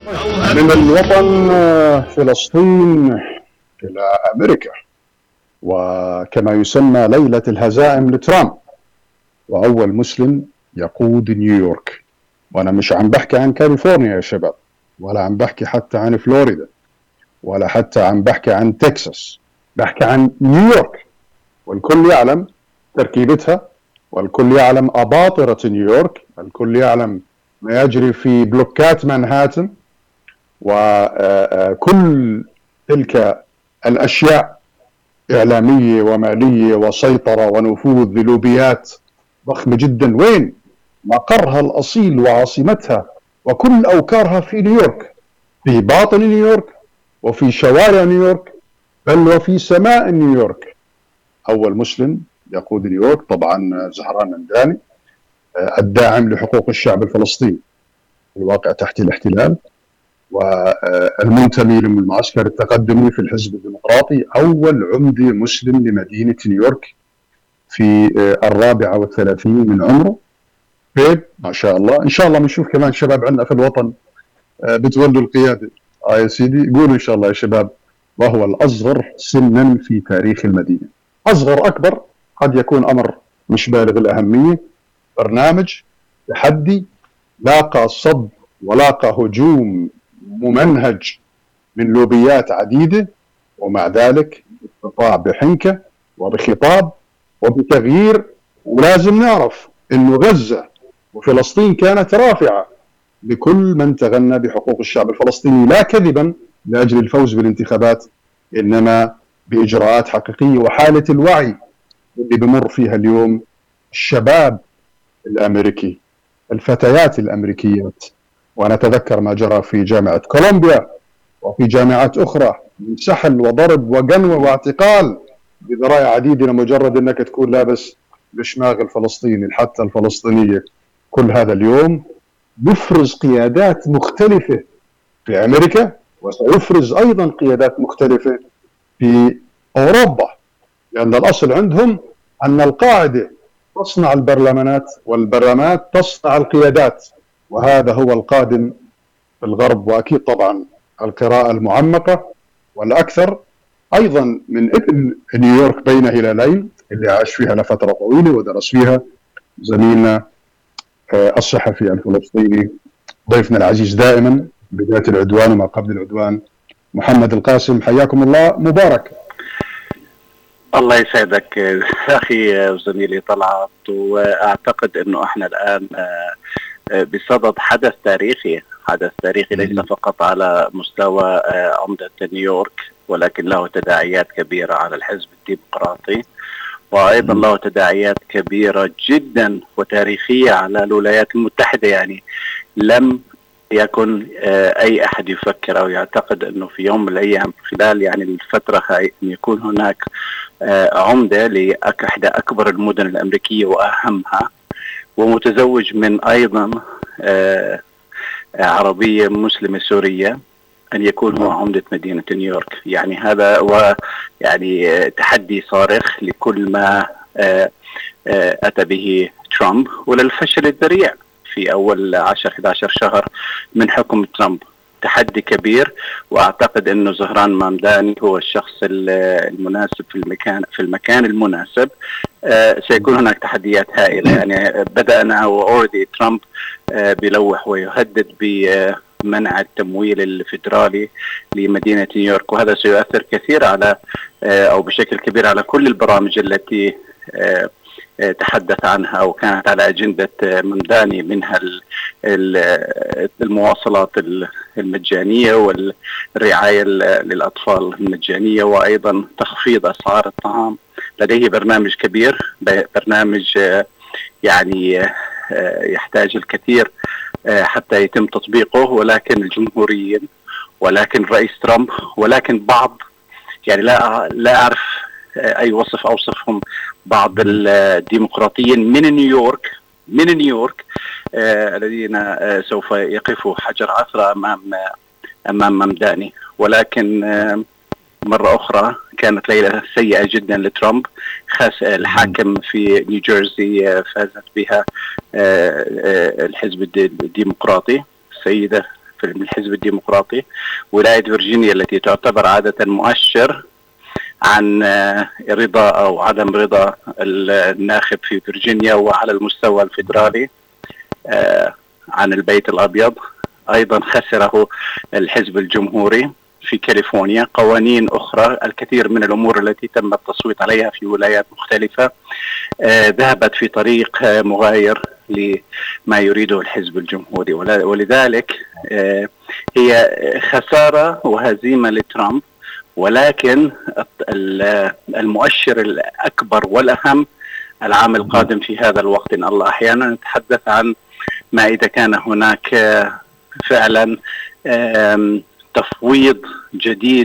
من الوطن فلسطين إلى أمريكا، وكما يسمى ليلة الهزائم لترامب، وأول مسلم يقود نيويورك. وأنا مش عم بحكي عن كاليفورنيا يا شباب، ولا عم بحكي حتى عن فلوريدا، ولا حتى عم بحكي عن تكساس، بحكي عن نيويورك. والكل يعلم تركيبتها، والكل يعلم أباطرة نيويورك، الكل يعلم ما يجري في بلوكات مانهاتن، وكل تلك الأشياء إعلامية ومالية وسيطرة ونفوذ لوبيات ضخمة جدا. وين مقرها الأصيل وعاصمتها وكل أوكارها؟ في نيويورك، في باطن نيويورك، وفي شوارع نيويورك، بل وفي سماء نيويورك. أول مسلم يقود نيويورك طبعا زهران ممداني، الداعم لحقوق الشعب الفلسطيني الواقع تحت الاحتلال، والمنتمي للمعسكر التقدمي في الحزب الديمقراطي، أول عمدة مسلم لمدينة نيويورك في 34 من عمره. طيب ما شاء الله، إن شاء الله بنشوف كمان شباب عندنا في الوطن بتولوا القيادة. يا سيدي قولوا إن شاء الله يا شباب. وهو الأصغر سنا في تاريخ المدينة. أصغر أكبر قد يكون أمر مش بالغ الأهمية. برنامج تحدي لاقى صد ولاقى هجوم ممنهج من لوبيات عديدة، ومع ذلك استطاع بحنكة وبخطاب وبتغيير. ولازم نعرف أنه غزة وفلسطين كانت رافعة لكل من تغنى بحقوق الشعب الفلسطيني، لا كذبا لأجل الفوز بالانتخابات، إنما بإجراءات حقيقية وحالة الوعي اللي بمر فيها اليوم الشباب الأمريكي، الفتيات الأمريكيات. وأنا أتذكر ما جرى في جامعة كولومبيا وفي جامعات أخرى من سحل وضرب وقنوة واعتقال بذرائع عديدة لمجرد أنك تكون لابس بشماغ الفلسطيني حتى الفلسطينية. كل هذا اليوم يفرز قيادات مختلفة في أمريكا، وسيفرز أيضا قيادات مختلفة في أوروبا، لأن الأصل عندهم أن القاعدة تصنع البرلمانات والبرلمانات تصنع القيادات، وهذا هو القادم في الغرب. وأكيد طبعا القراءة المعمقة والأكثر أيضا من ابن نيويورك بين هلالين اللي عاش فيها لفترة طويلة ودرس فيها زميلنا الصحفي الفلسطيني ضيفنا العزيز دائما بداية العدوان وما قبل العدوان، محمد القاسم. حياكم الله، مبارك. الله يسعدك أخي وزميلي طلعت. وأعتقد أنه إحنا الآن بصدد حدث تاريخي ليس فقط على مستوى عمدة نيويورك، ولكن له تداعيات كبيرة على الحزب الديمقراطي، وأيضا له تداعيات كبيرة جدا وتاريخية على الولايات المتحدة. يعني لم يكن أي أحد يفكر أو يعتقد أنه في يوم من الأيام خلال يعني الفترة هاي أن يكون هناك عمدة لإحدى أكبر المدن الأمريكية وأهمها، ومتزوج من أيضا عربية مسلمة سورية، أن يكون هو عمدة مدينة نيويورك. يعني هذا هو يعني تحدي صارخ لكل ما أتى به ترامب، وللفشل الذريع في أول 10-11 شهر من حكم ترامب. تحدي كبير، وأعتقد أنه زهران ممداني هو الشخص المناسب في المكان المناسب. سيكون هناك تحديات هائلة. يعني بدأنا وأوردي ترامب بيلوح ويهدد بمنع التمويل الفيدرالي لمدينة نيويورك، وهذا سيؤثر كثير على أو بشكل كبير على كل البرامج التي تحدث عنها أو كانت على أجندة ممداني، منها المواصلات المجانية والرعاية للأطفال المجانية، وأيضا تخفيض أسعار الطعام. لديه برنامج كبير، برنامج يعني يحتاج الكثير حتى يتم تطبيقه، ولكن الجمهوريين، ولكن رئيس ترامب، ولكن بعض يعني لا أعرف أي وصف أوصفهم، بعض الديمقراطيين من نيويورك الذين سوف يقفوا حجر عثرة أمام ممداني. ولكن مرة أخرى كانت ليلة سيئة جدا لترامب. الحاكم في نيوجيرسي فازت بها الحزب الديمقراطي، السيدة في الحزب الديمقراطي، ولاية فيرجينيا التي تعتبر عادة مؤشر عن رضا أو عدم رضا الناخب في فيرجينيا وعلى المستوى الفيدرالي عن البيت الأبيض. أيضا خسره الحزب الجمهوري في كاليفورنيا. قوانين أخرى، الكثير من الأمور التي تم التصويت عليها في ولايات مختلفة ذهبت في طريق مغاير لما يريده الحزب الجمهوري، ولذلك هي خسارة وهزيمة لترامب. ولكن المؤشر الأكبر والأهم العام القادم في هذا الوقت إن الله أحيانا نتحدث عن ما إذا كان هناك فعلا تفويض جديد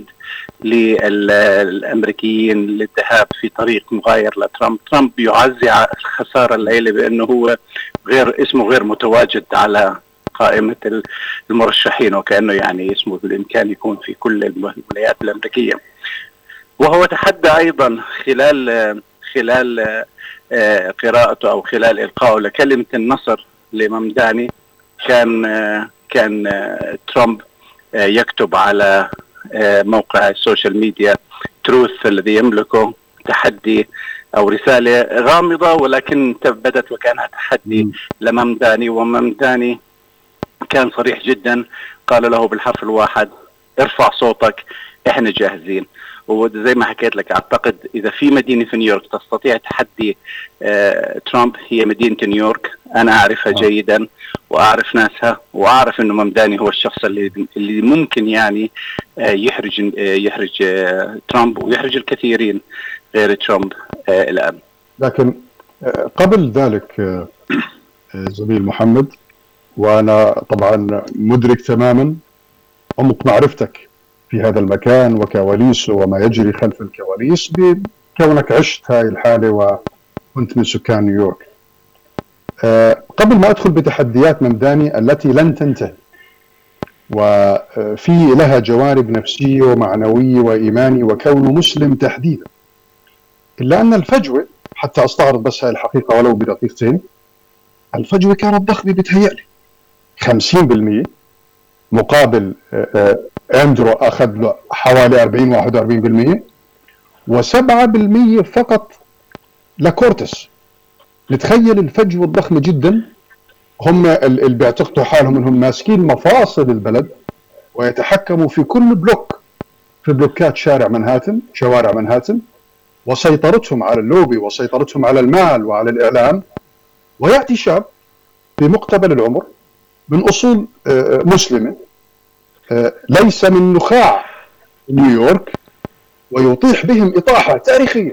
للأمريكيين للذهاب في طريق مغاير لترامب. ترامب يعزي الخسارة الليلة بأنه هو اسمه غير متواجد على قائمة المرشحين، وكأنه يعني اسمه بالإمكان يكون في كل الولايات الأمريكية. وهو تحدى أيضا خلال قراءته أو خلال إلقائه لكلمة النصر لممداني، كان ترامب يكتب على موقع السوشيال ميديا تروث الذي يملكه تحدي أو رسالة غامضة ولكن بدت وكانها تحدي لممداني. وممداني كان صريح جدا، قال له بالحرف الواحد: ارفع صوتك، احنا جاهزين. وزي ما حكيت لك، اعتقد اذا في مدينة في نيويورك تستطيع تحدي ترامب هي مدينة نيويورك. انا اعرفها جيدا واعرف ناسها، واعرف انه ممداني هو الشخص اللي ممكن يعني يحرج ترامب ويحرج الكثيرين غير ترامب الان. لكن قبل ذلك زميل محمد، وأنا طبعا مدرك تماما عمق معرفتك في هذا المكان وكواليسه وما يجري خلف الكواليس بكونك عشت هاي الحالة وكنت من سكان نيويورك. قبل ما أدخل بتحديات ممداني التي لن تنتهي وفي لها جوانب نفسية ومعنوية وإيماني وكونه مسلم تحديدا، إلا أن الفجوة، حتى أستعرض بس هاي الحقيقة ولو بدقيقتين، الفجوة كانت ضخمة بتهيألي 50% مقابل أندرو أخذ له حوالي 40-41%، و7% فقط لكورتس. نتخيل الفجوة الضخمة جدا. هم اللي بيعتقدوا حالهم انهم ماسكين مفاصل البلد ويتحكموا في كل بلوك، في بلوكات شوارع منهاتن، وسيطرتهم على اللوبي وسيطرتهم على المال وعلى الإعلام. ويأتي شاب في مقتبل العمر من أصول مسلمة ليس من نخاع نيويورك ويطيح بهم إطاحة تاريخية.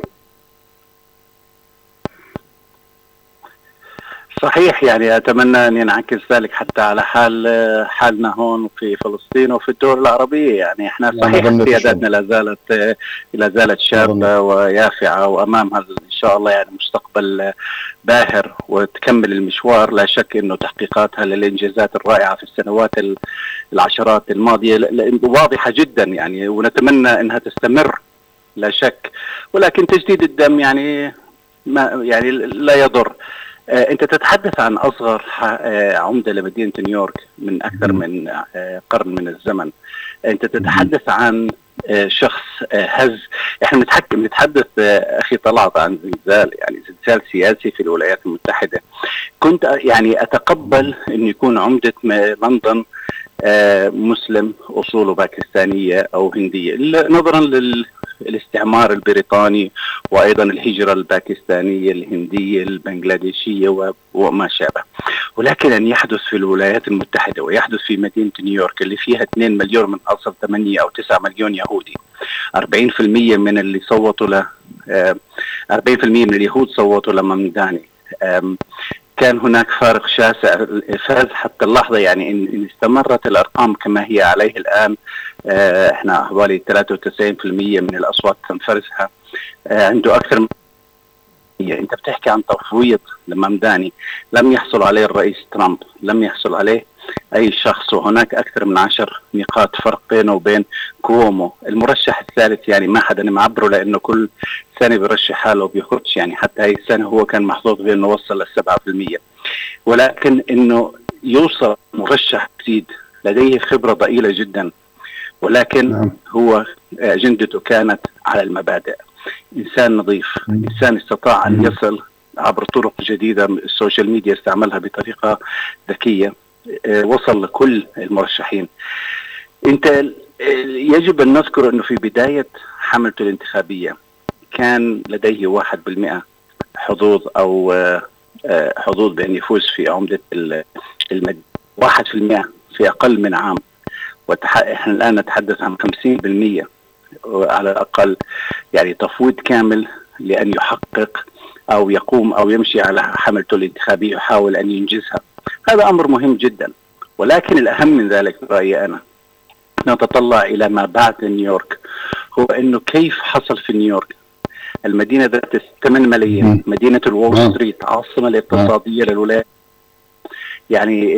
صحيح، يعني أتمنى أن ينعكس ذلك حتى على حالنا هون في فلسطين وفي الدول العربية. يعني احنا صحيح سياداتنا لا زالت شابة ويافعة، وأمامها إن شاء الله يعني مستقبل باهر وتكمل المشوار. لا شك أنه تحقيقاتها للإنجازات الرائعة في السنوات العشرات الماضية واضحة جدا يعني، ونتمنى أنها تستمر لا شك. ولكن تجديد الدم يعني لا يضر. أنت تتحدث عن أصغر عمدة لمدينة نيويورك من أكثر من قرن من الزمن. أنت تتحدث عن شخص هز. إحنا نتحدث أخي طلعت عن زلزال، يعني زلزال سياسي في الولايات المتحدة. كنت يعني أتقبل أن يكون عمدة لندن مسلم أصوله باكستانية أو هندية، نظرا للاستعمار البريطاني وأيضا الهجرة الباكستانية الهندية البنغلاديشية وما شابه. ولكن أن يحدث في الولايات المتحدة ويحدث في مدينة نيويورك اللي فيها 2 مليون من أصل 8 أو 9 مليون يهودي، 40% من اللي صوتوا له 40% من اليهود صوتوا لممداني. كان هناك فارق شاسع، فاز حتى اللحظة. يعني إن استمرت الأرقام كما هي عليه الآن، احنا حوالي 93% من الأصوات تم فرزها، عنده أكثر من انت بتحكي عن تفويض لممداني لم يحصل عليه الرئيس ترامب، لم يحصل عليه اي شخص. وهناك اكثر من 10 نقاط فرق بينه وبين كومو المرشح الثالث. يعني ما حدا معبره لانه كل سنه بيرشح حاله وبيخرجش. يعني حتى هاي السنه هو كان محظوظ بانه وصل ل7%، ولكن انه يوصل مرشح جديد لديه خبرة ضئيلة جدا، ولكن هو أجندته كانت على المبادئ. إنسان نظيف، إنسان استطاع أن يصل عبر طرق جديدة، السوشيال ميديا استعملها بطريقة ذكية، وصل لكل المرشحين. انت يجب ان نذكر انه في بداية حملته الانتخابية كان لديه 1% حظوظ او حظوظ بان يفوز في عمدة المدينة، 1% في اقل من عام، احنا الان نتحدث عن 50% على الاقل، يعني تفويض كامل لان يحقق او يقوم او يمشي على حملته الانتخابية ويحاول ان ينجزها. هذا امر مهم جدا، ولكن الاهم من ذلك برأيي انا نتطلع إلى ما بعد نيويورك، هو أنه كيف حصل في نيويورك، المدينة ذات 8 ملايين، مدينة الول ستريت، عاصمة الاقتصادية للولايات، يعني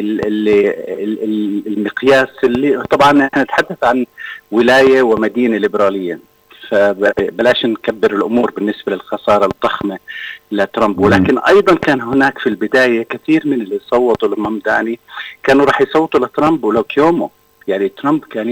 المقياس اللي طبعا نتحدث عن ولاية ومدينة ليبرالية، فبلاش نكبر الأمور بالنسبة للخسارة الضخمة لترامب. ولكن أيضا كان هناك في البداية كثير من اللي صوتوا لمامداني كانوا راح يصوتوا لترامب ولو كيومو، يعني ترامب كان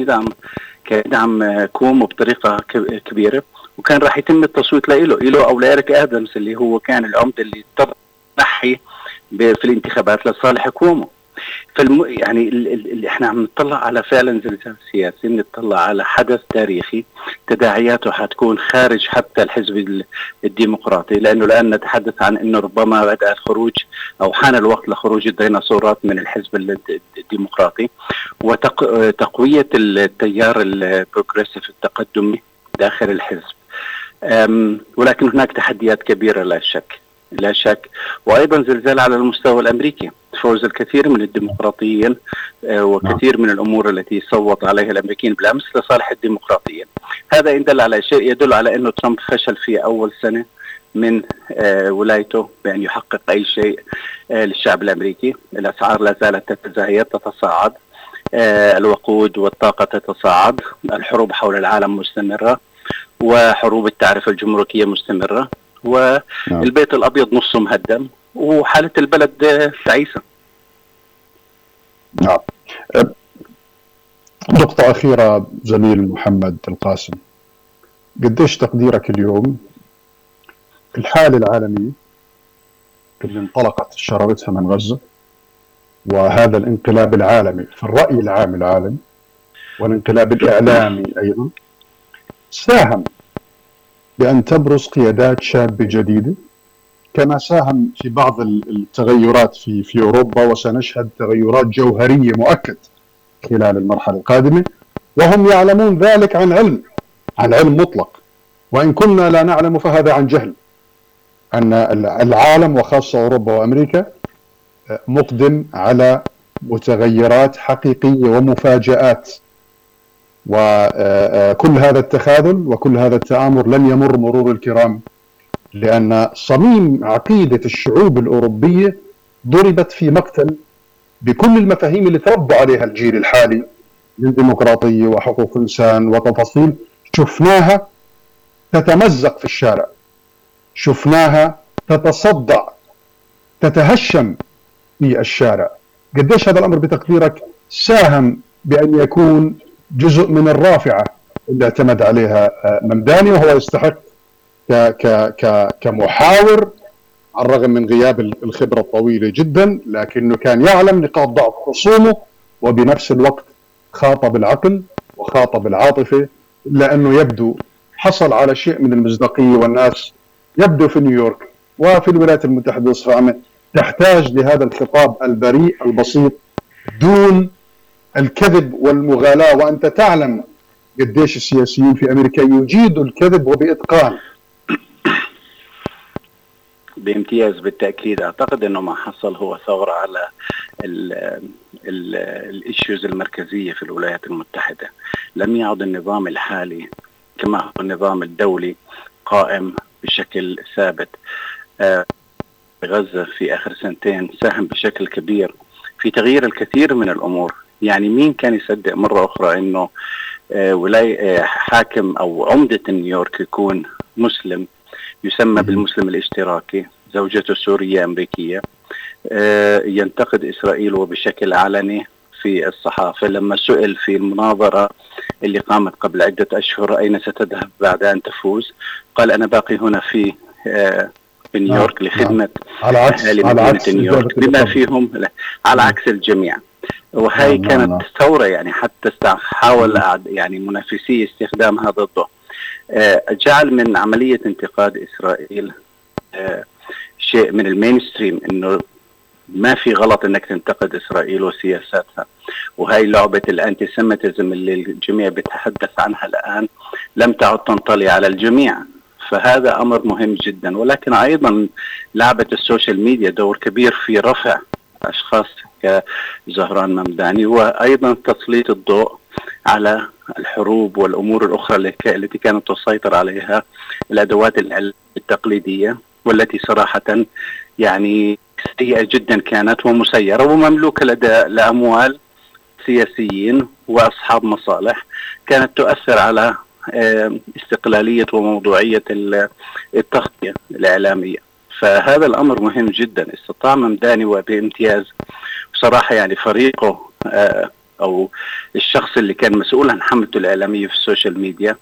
يدعم كومو بطريقة كبيرة، وكان راح يتم التصويت له أو لإيريك آدمز اللي هو كان العمدة اللي تضحي في الانتخابات لصالح كومو. يعني اللي احنا عم نطلع على فعلا زلزال سياسي، نطلع على حدث تاريخي تداعياته حتكون خارج حتى الحزب الديمقراطي، لانه الان نتحدث عن انه ربما بدأ الخروج او حان الوقت لخروج الديناصورات من الحزب الديمقراطي وتقوية التيار البروغريسيف التقدمي داخل الحزب. ولكن هناك تحديات كبيرة لا شك، وأيضا زلزال على المستوى الأمريكي، فوز الكثير من الديمقراطيين وكثير من الأمور التي صوت عليها الأمريكيين بالأمس لصالح الديمقراطيين. هذا إن دل على شيء يدل على أنه ترامب فشل في أول سنة من ولايته بأن يحقق أي شيء للشعب الأمريكي. الأسعار لا زالت تتزايد تتصاعد، الوقود والطاقة تتصاعد، الحروب حول العالم مستمرة، وحروب التعرفة الجمركية مستمرة، والبيت الأبيض نصه مهدم، وحالة البلد تعيسة. نعم. نقطة أخيرة زميل محمد القاسم، قديش تقديرك اليوم الحالة العالمية اللي انطلقت شرارتها من غزة، وهذا الانقلاب العالمي في الرأي العام العالمي والانقلاب الإعلامي أيضا ساهم بأن تبرز قيادات شابة جديدة، كما ساهم في بعض التغيرات في أوروبا، وسنشهد تغيرات جوهرية مؤكد خلال المرحلة القادمة، وهم يعلمون ذلك عن علم مطلق، وإن كنا لا نعلم فهذا عن جهل، أن العالم وخاصة أوروبا وأمريكا مقدم على متغيرات حقيقية ومفاجآت، وكل هذا التخاذل وكل هذا التآمر لن يمر مرور الكرام، لأن صميم عقيدة الشعوب الأوروبية ضربت في مقتل بكل المفاهيم اللي تربى عليها الجيل الحالي من ديمقراطية وحقوق الإنسان وتفاصيل، شفناها تتمزق في الشارع، شفناها تتصدع تتهشم في الشارع. قديش هذا الأمر بتقديرك ساهم بأن يكون جزء من الرافعة اللي اعتمد عليها ممداني، وهو يستحق كمحاور على الرغم من غياب الخبرة الطويلة جدا، لكنه كان يعلم نقاط ضعف خصومه، وبنفس الوقت خاطب العقل وخاطب العاطفة، إلا أنه يبدو حصل على شيء من المصداقية، والناس يبدو في نيويورك وفي الولايات المتحدة بصفة عامة تحتاج لهذا الخطاب البريء البسيط دون الكذب والمغالاة. وأنت تعلم قديش السياسيين في أمريكا يجيدوا الكذب وبإتقان. بامتياز بالتأكيد. أعتقد أنه ما حصل هو ثورة على الإيشوز المركزية في الولايات المتحدة. لم يعد النظام الحالي كما هو النظام الدولي قائم بشكل ثابت. غزة في آخر سنتين ساهم بشكل كبير في تغيير الكثير من الأمور. يعني مين كان يصدق مرة أخرى أنه حاكم أو عمدة نيويورك يكون مسلم يسمى بالمسلم الاشتراكي، زوجته سورية أمريكية، ينتقد إسرائيل وبشكل علني في الصحافة لما سئل في المناظرة اللي قامت قبل عدة أشهر أين ستذهب بعد أن تفوز، قال أنا باقي هنا في نيويورك لخدمة أهالي مدينة نيويورك بما فيهم على عكس الجميع. وهي كانت ثورة، يعني حتى حاول يعني منافسي استخدام هذا الضوء. جعل من عملية انتقاد إسرائيل شيء من المينستريم، إنه ما في غلط إنك تنتقد إسرائيل وسياساتها. وهي لعبة الأنتيسيميتيزم اللي الجميع بيتحدث عنها الآن لم تعد تنطلي على الجميع، فهذا أمر مهم جدا. ولكن أيضا لعبة السوشيال ميديا دور كبير في رفع أشخاص كزهران ممداني، وأيضا تسليط الضوء على الحروب والأمور الأخرى التي كانت تسيطر عليها الأدوات التقليدية، والتي صراحة يعني سيئة جدا كانت ومسيرة ومملوكة لأموال سياسيين وأصحاب مصالح، كانت تؤثر على استقلالية وموضوعية التغطية الإعلامية. فهذا الأمر مهم جدا. استطاع ممداني وبامتياز بصراحة، يعني فريقه أو الشخص اللي كان مسؤول عن حملته الإعلامية في السوشيال ميديا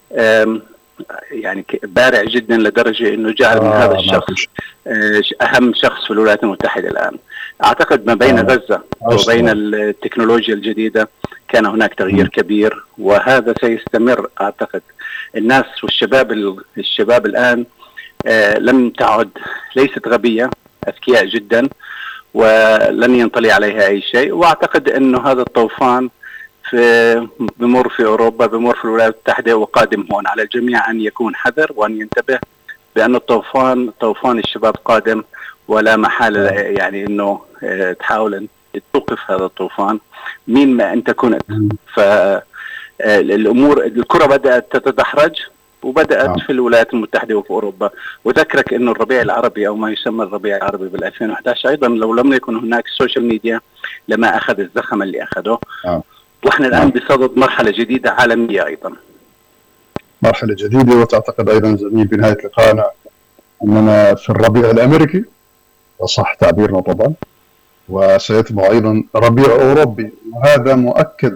يعني بارع جدا، لدرجة أنه جعل من هذا الشخص أهم شخص في الولايات المتحدة الآن. أعتقد ما بين غزة وبين التكنولوجيا الجديدة كان هناك تغيير كبير، وهذا سيستمر. أعتقد الناس والشباب الآن لم تعد، ليست غبية، أذكياء جدا، ولن ينطلي عليها أي شيء. وأعتقد أنه هذا الطوفان بمر في أوروبا، بمر في الولايات المتحدة، وقادم هون. على الجميع أن يكون حذر وأن ينتبه بأن طوفان الشباب قادم، ولا محالة يعني أنه تحاول أن توقف هذا الطوفان مين ما أنت كنت. فالأمور، الكرة بدأت تتدحرج، وبدأت في الولايات المتحدة وفي أوروبا. وذكرك أنه الربيع العربي أو ما يسمى الربيع العربي بال2011 أيضا لو لم يكن هناك السوشيال ميديا لما أخذ الزخم اللي أخذه. وإحنا الآن بصدد مرحلة جديدة عالمية، أيضا مرحلة جديدة. وتعتقد أيضا زميل بنهاية لقائنا أننا في الربيع الأمريكي، وصح تعبيرنا طبعا، وسيتبع أيضا ربيع أوروبي، وهذا مؤكد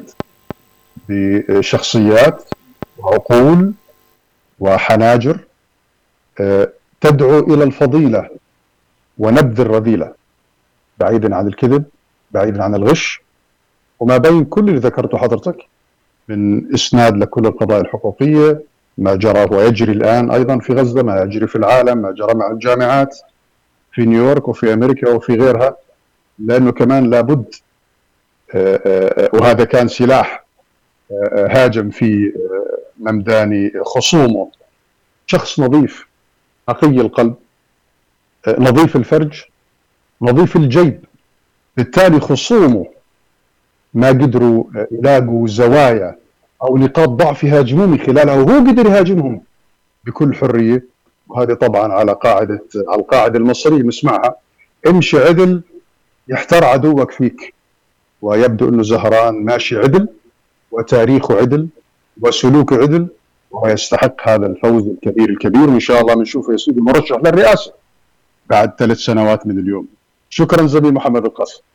بشخصيات وعقول وحناجر تدعو إلى الفضيلة ونبذ الرذيلة، بعيدا عن الكذب، بعيدا عن الغش، وما بين كل اللي ذكرته حضرتك من إسناد لكل القضايا الحقوقية، ما جرى ويجري الآن أيضا في غزة، ما يجري في العالم، ما جرى مع الجامعات في نيويورك وفي أمريكا وفي غيرها. لأنه كمان لابد، وهذا كان سلاح هاجم في ممداني خصومه، شخص نظيف، نقي القلب، نظيف الفرج، نظيف الجيب. بالتالي خصومه ما قدروا يلاقوا زوايا أو نقاط ضعف يهاجمون من خلالها، وهو قدر يهاجمهم بكل حرية. وهذا طبعا على القاعدة المصرية نسمعها: امشي عدل يحتر عدوك فيك. ويبدو أنه زهران ماشي عدل، وتاريخه عدل، وسلوكه عدل، ويستحق هذا الفوز الكبير. وإن شاء الله بنشوفه يا سيدي مرشح للرئاسة بعد 3 سنوات من اليوم. شكرا زميل محمد القاسم.